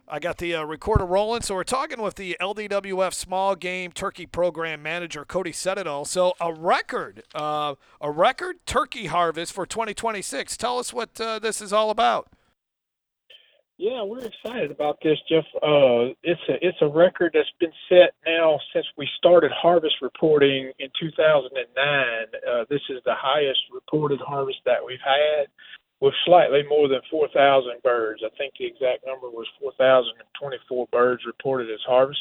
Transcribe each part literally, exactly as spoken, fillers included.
I got the uh, recorder rolling. So we're talking with the L D W F Small Game Turkey Program Manager Cody Sedidall. So a record, uh, a record turkey harvest for twenty twenty-six. Tell us what uh, this is all about. Yeah, we're excited about this, Jeff. Uh, it's a it's a record that's been set now since we started harvest reporting in two thousand nine. Uh, this is the highest reported harvest that we've had, with slightly more than four thousand birds. I think the exact number was four thousand twenty-four birds reported as harvest,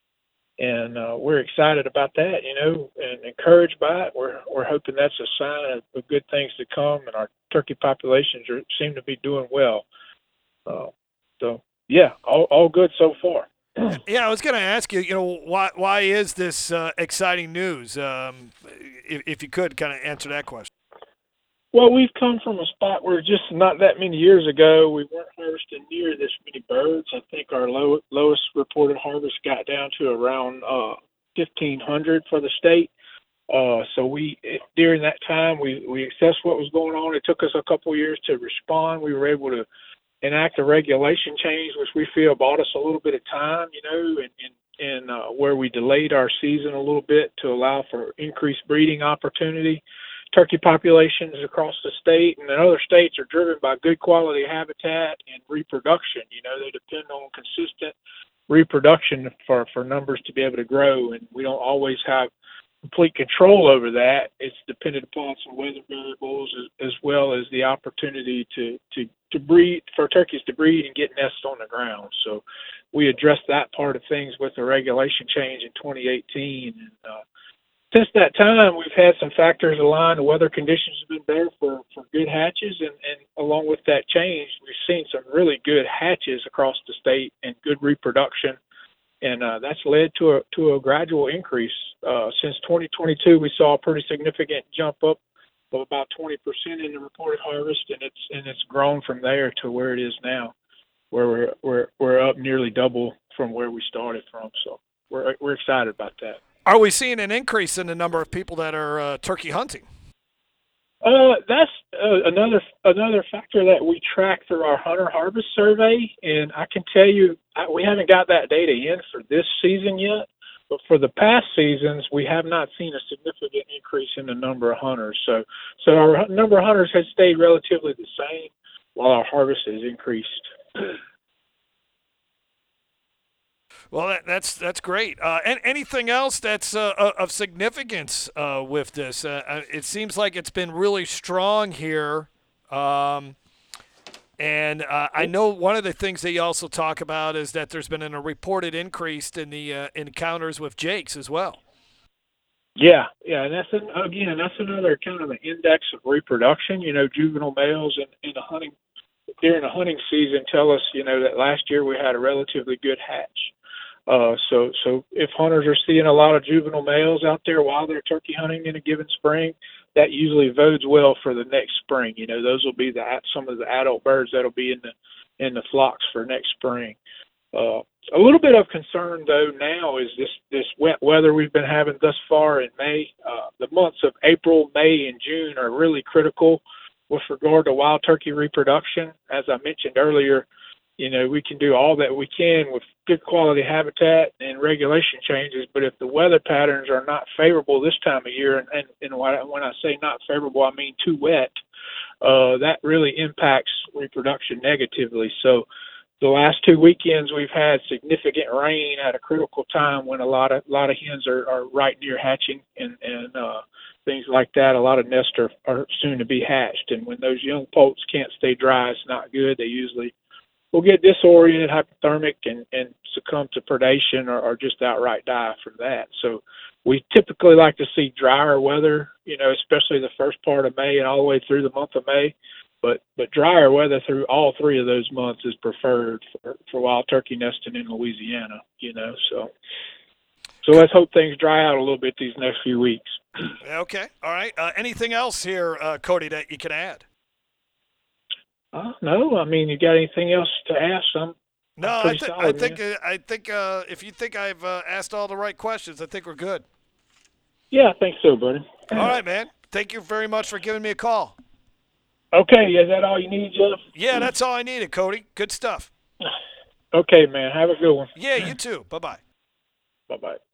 and uh, we're excited about that. You know, and encouraged by it. We're we're hoping that's a sign of, of good things to come, and our turkey populations are, seem to be doing well. Uh, So yeah, all all good so far. Yeah, I was going to ask you, you know, why why is this uh, exciting news? Um, if, if you could kind of answer that question. Well, we've come from a spot where just not that many years ago we weren't harvesting near this many birds. I think our low, lowest reported harvest got down to around uh, fifteen hundred for the state. Uh, so we during that time we we assessed what was going on. It took us a couple of years to respond. We were able to enact a regulation change, which we feel bought us a little bit of time, you know, and, and, and uh, where we delayed our season a little bit to allow for increased breeding opportunity. Turkey populations across the state and in other states are driven by good quality habitat and reproduction. You know, they depend on consistent reproduction for, for numbers to be able to grow, and we don't always have complete control over that. It's dependent upon some weather variables as, as well as the opportunity to, to, to breed, for turkeys to breed and get nests on the ground. So we addressed that part of things with the regulation change in twenty eighteen. And uh, since that time, we've had some factors aligned. The weather conditions have been better for, for good hatches, and, and along with that change, we've seen some really good hatches across the state and good reproduction. And uh, that's led to a to a gradual increase. Uh, since twenty twenty-two, we saw a pretty significant jump up of about twenty percent in the reported harvest, and it's and it's grown from there to where it is now, where we're we're we're up nearly double from where we started from. So we're we're excited about that. Are we seeing an increase in the number of people that are uh, turkey hunting? Uh, that's uh, another another factor that we track through our hunter harvest survey, and I can tell you I, we haven't got that data in for this season yet. But for the past seasons, we have not seen a significant increase in the number of hunters. So, so our number of hunters has stayed relatively the same, while our harvest has increased. Well, that, that's that's great. Uh, and anything else that's uh, of significance uh, with this? Uh, uh, it seems like it's been really strong here. Um, and uh, I know one of the things that you also talk about is that there's been a reported increase in the uh, encounters with jakes as well. Yeah, yeah, and that's an, again that's another kind of an index of reproduction. You know, juvenile males in, in the hunting during the hunting season tell us, you know, that last year we had a relatively good hatch. Uh, so, so if hunters are seeing a lot of juvenile males out there while they're turkey hunting in a given spring, that usually bodes well for the next spring. You know, those will be the some of the adult birds that'll be in the in the flocks for next spring. Uh, a little bit of concern though now is this this wet weather we've been having thus far in May. Uh, the months of April, May, and June are really critical with regard to wild turkey reproduction. As I mentioned earlier, you know, we can do all that we can with good quality habitat and regulation changes, but if the weather patterns are not favorable this time of year, and, and, and when I say not favorable, I mean too wet, uh, that really impacts reproduction negatively. So the last two weekends we've had significant rain at a critical time when a lot of a lot of hens are, are right near hatching and, and uh, things like that. A lot of nests are, are soon to be hatched, and when those young poults can't stay dry, it's not good. They usually will get disoriented, hypothermic, and, and succumb to predation or, or just outright die from that. So we typically like to see drier weather, you know, especially the first part of May and all the way through the month of May. But but drier weather through all three of those months is preferred for, for wild turkey nesting in Louisiana, you know. So so let's hope things dry out a little bit these next few weeks. Okay, all right. Uh, anything else here, uh, Cody, that you can add? Uh, no, I mean, you got anything else to ask? I'm, No, I'm I, pretty th- I solid, think man. uh, I think uh, if you think I've uh, asked all the right questions, I think we're good. Yeah, I think so, buddy. All right, man. Thank you very much for giving me a call. Okay, is that all you need, Jeff? Yeah, that's all I needed, Cody. Good stuff. Okay, man. Have a good one. Yeah, you too. Bye bye. Bye bye.